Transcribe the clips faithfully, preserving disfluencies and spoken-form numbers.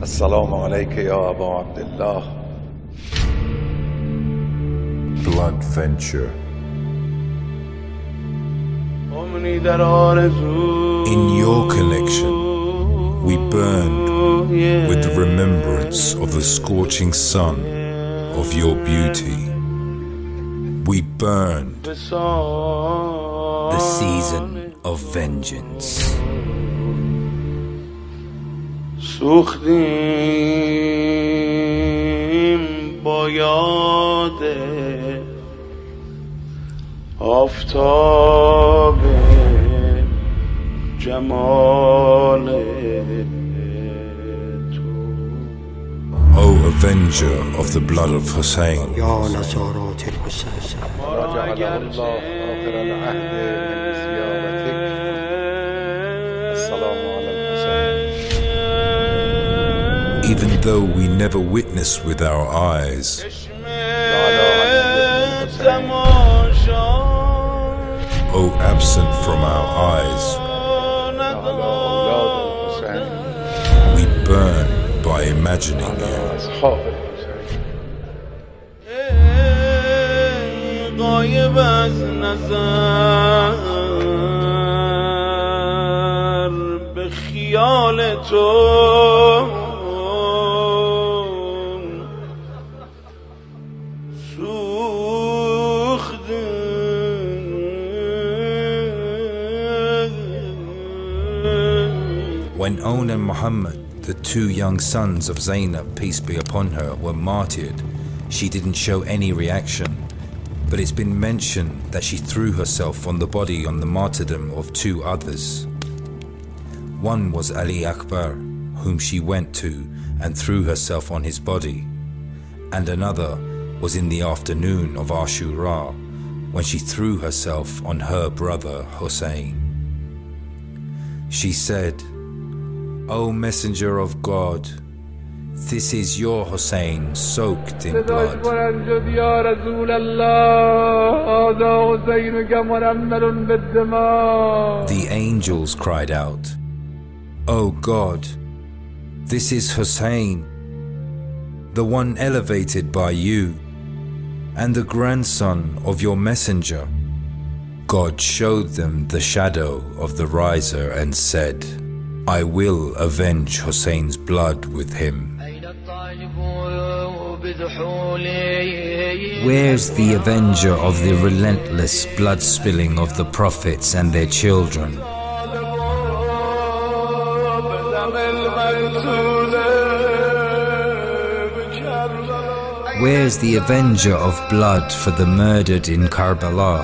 السلام عليك يا أبا عبد الله. Blood Venture. In your connection, we burned with the remembrance of the scorching sun of your beauty. We burned the season of vengeance. سوختیم با یاد آفتاب جمال تو. O avenger of the blood of Hussein, یا نصارات الحسین جعله الله آخر العهد من زيارتك. السلام على الحسين. even though we never witnessed with our eyes, O absent from our eyes, we burn by imagining you. غایب از نظر به خیال تو When On and Muhammad, the two young sons of Zainab, peace be upon her, were martyred, she didn't show any reaction. But it's been mentioned that she threw herself on the body on the martyrdom of two others. One was Ali Akbar, whom she went to and threw herself on his body. And another was in the afternoon of Ashura, when she threw herself on her brother Hussein. She said, O Messenger of God, this is your Hussein soaked in blood. The angels cried out, O God, this is Hussein, the one elevated by you, and the grandson of your messenger. God showed them the shadow of the riser and said, I will avenge Hussein's blood with him. Where's the avenger of the relentless blood spilling of the prophets and their children? Where's the avenger of blood for the murdered in Karbala?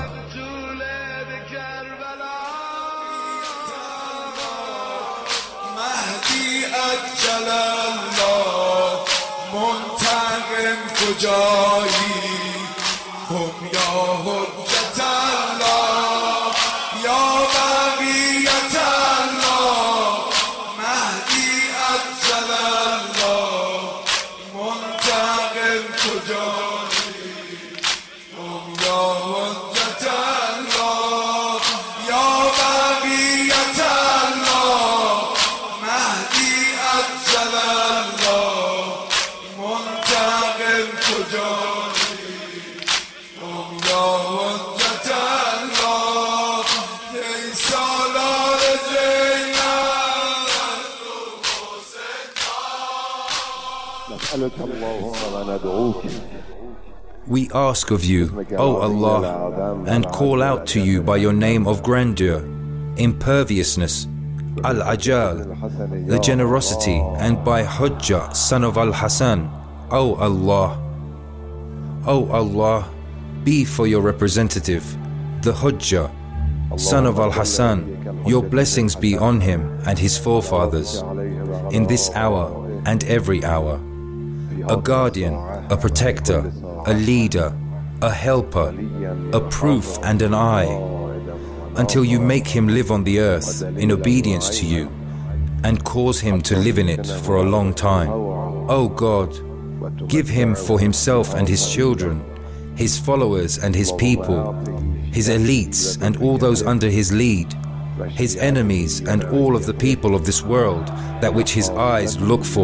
We ask of you, O Allah, and call out to you by your name of grandeur, imperviousness, Al-Ajal, the generosity, and by Hujjah, son of Al-Hasan, O Allah. O Allah, be for your representative, the Hujjah, son of Al-Hasan, your blessings be on him and his forefathers, in this hour and every hour. A guardian, a protector, a leader, a helper, a proof and an eye, until you make him live on the earth in obedience to you and cause him to live in it for a long time. O God, give him for himself and his children, his followers and his people, his elites and all those under his lead, his enemies and all of the people of this world, that which his eyes look for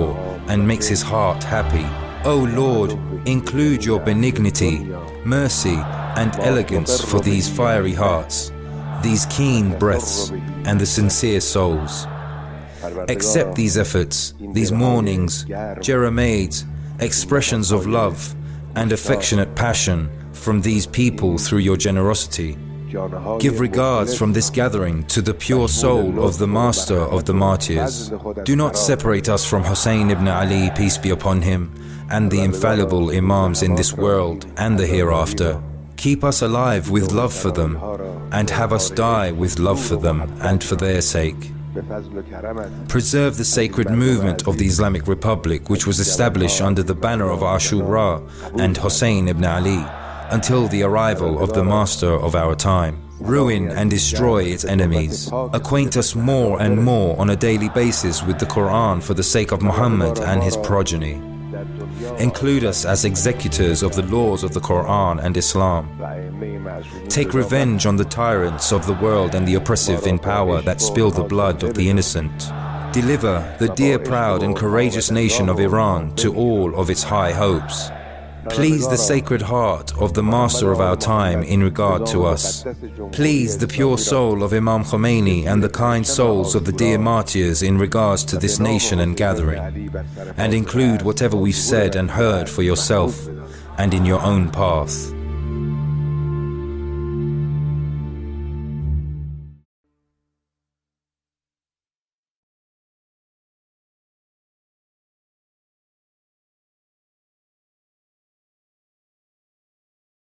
and makes his heart happy. O Lord, include your benignity, mercy, and elegance for these fiery hearts, these keen breaths, and the sincere souls. Accept these efforts, these mournings, jeremiads, expressions of love and affectionate passion from these people through your generosity. Give regards from this gathering to the pure soul of the Master of the Martyrs. Do not separate us from Hussein ibn Ali, peace be upon him, and the infallible Imams in this world and the hereafter. Keep us alive with love for them, and have us die with love for them and for their sake. Preserve the sacred movement of the Islamic Republic, which was established under the banner of Ashura and Hussein ibn Ali, until the arrival of the Master of our time. Ruin and destroy its enemies. Acquaint us more and more on a daily basis with the Quran for the sake of Muhammad and his progeny. Include us as executors of the laws of the Quran and Islam. Take revenge on the tyrants of the world and the oppressive in power that spill the blood of the innocent. Deliver the dear, proud and courageous nation of Iran to all of its high hopes. Please the sacred heart of the Master of our time in regard to us. Please the pure soul of Imam Khomeini and the kind souls of the dear martyrs in regards to this nation and gathering. And include whatever we've said and heard for yourself and in your own path.